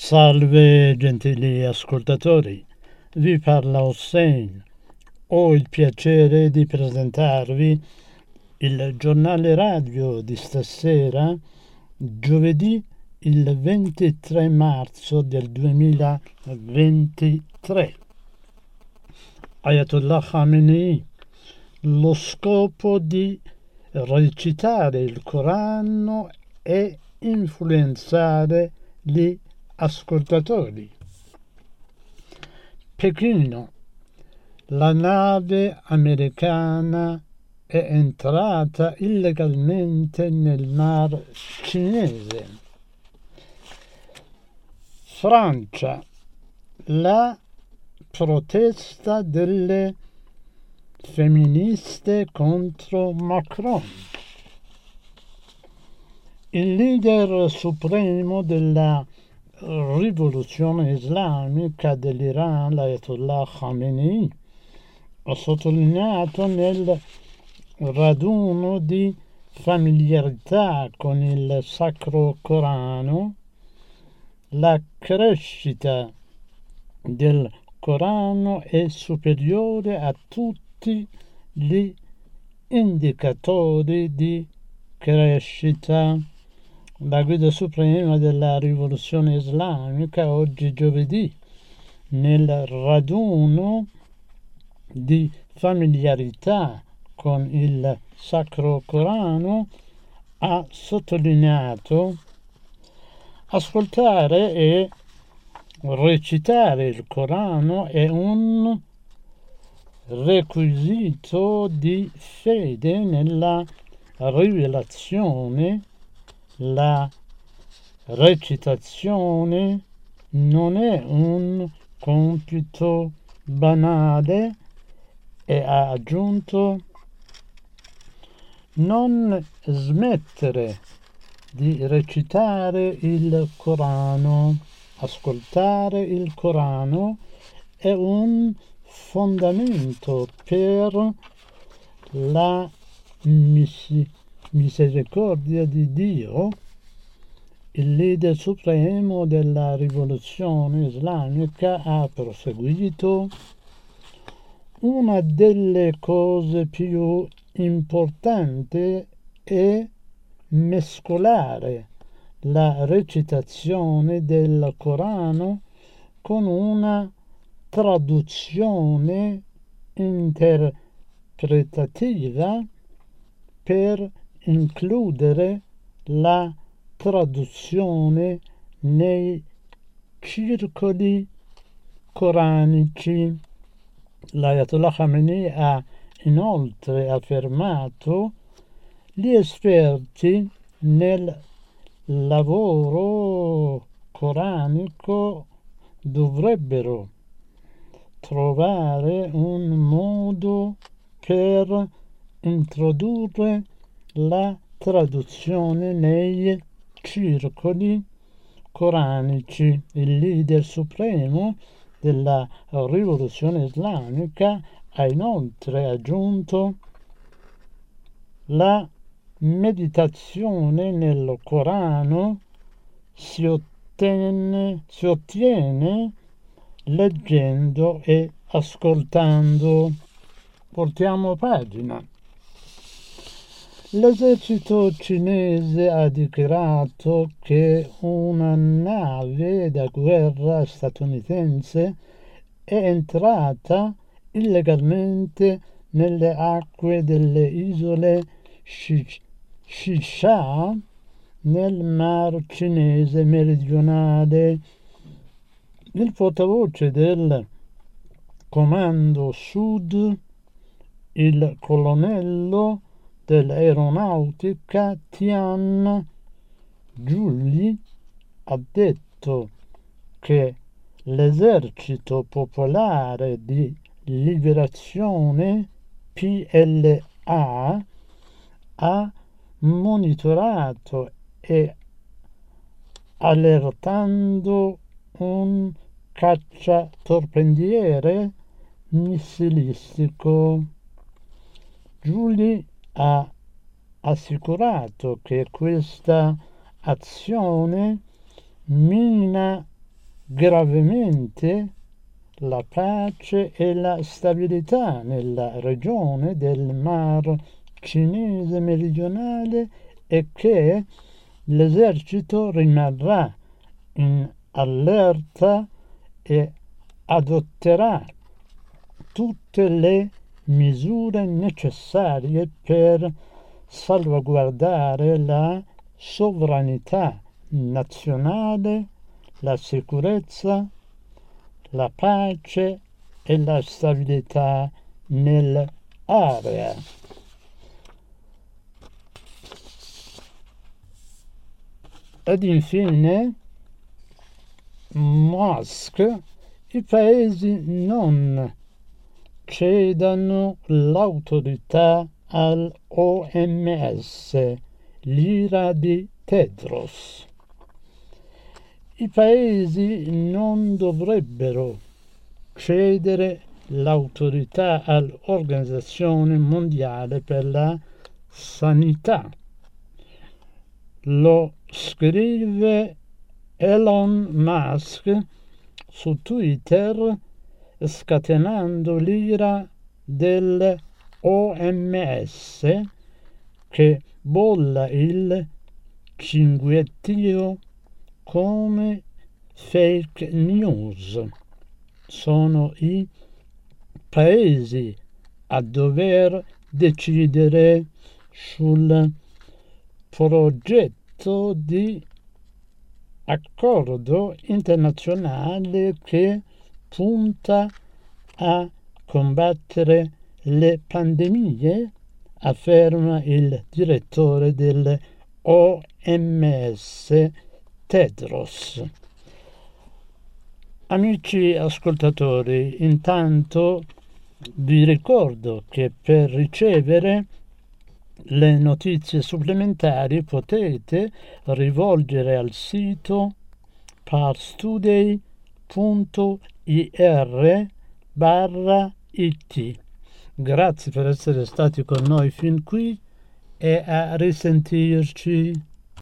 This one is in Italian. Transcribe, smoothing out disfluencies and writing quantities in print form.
Salve gentili ascoltatori, vi parla Hossein. Ho il piacere di presentarvi il giornale radio di stasera, giovedì il 23 marzo del 2023. Ayatollah Khamenei, lo scopo di recitare il Corano e influenzare gli ascoltatori. Pechino, la nave americana è entrata illegalmente nel Mar Cinese. Francia, la protesta delle femministe contro Macron. Il leader supremo della rivoluzione islamica dell'Iran, l'Ayatollah Khamenei, ha sottolineato nel raduno di familiarità con il Sacro Corano la crescita del Corano è superiore a tutti gli indicatori di crescita. La guida suprema della rivoluzione islamica oggi giovedì nel raduno di familiarità con il Sacro Corano ha sottolineato: ascoltare e recitare il Corano è un requisito di fede nella rivelazione. La recitazione non è un compito banale e ha aggiunto: non smettere di recitare il Corano. Ascoltare il Corano è un fondamento per la misericordia di Dio. Il leader supremo della rivoluzione islamica ha proseguito: una delle cose più importanti è mescolare la recitazione del Corano con una traduzione interpretativa per includere la traduzione nei circoli coranici. L'Ayatollah Khamenei ha inoltre affermato: gli esperti nel lavoro coranico dovrebbero trovare un modo per introdurre la traduzione nei circoli coranici. Il leader supremo della rivoluzione islamica ha inoltre aggiunto: la meditazione nel Corano si ottiene leggendo e ascoltando. Portiamo pagina. L'esercito cinese ha dichiarato che una nave da guerra statunitense è entrata illegalmente nelle acque delle isole Shisha nel Mar Cinese meridionale. Il portavoce del Comando Sud, il colonnello dell'aeronautica Tian Giulli, ha detto che l'esercito popolare di liberazione PLA ha monitorato e allertando un cacciatorpediere missilistico. Giulli ha assicurato che questa azione mina gravemente la pace e la stabilità nella regione del Mar Cinese meridionale e che l'esercito rimarrà in allerta e adotterà tutte le misure necessarie per salvaguardare la sovranità nazionale, la sicurezza, la pace e la stabilità nell'area. Ed infine Musk, i paesi non cedano l'autorità all'OMS, l'ira di Tedros. I paesi non dovrebbero cedere l'autorità all'Organizzazione Mondiale per la Sanità. Lo scrive Elon Musk su Twitter, scatenando l'ira dell'OMS che bolla il cinguettio come fake news. Sono i paesi a dover decidere sul progetto di accordo internazionale che punta a combattere le pandemie, afferma il direttore dell'OMS Tedros. Amici ascoltatori, intanto vi ricordo che per ricevere le notizie supplementari potete rivolgere al sito parstoday.ir/it. Grazie per essere stati con noi fin qui e a risentirci.